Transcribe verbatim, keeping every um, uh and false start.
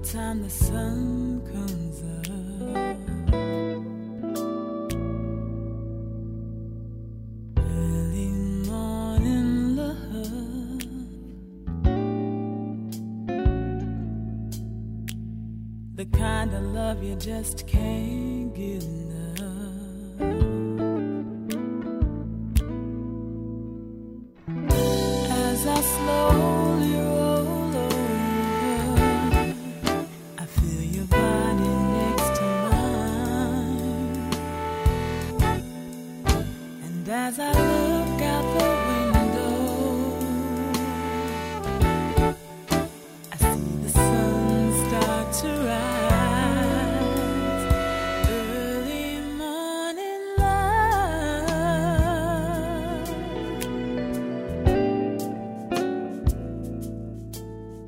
time the sun comes up, early morning love, the kind of love you just can't get enough. As I slowly roll over, I feel your body next to mine, and as I look out the window,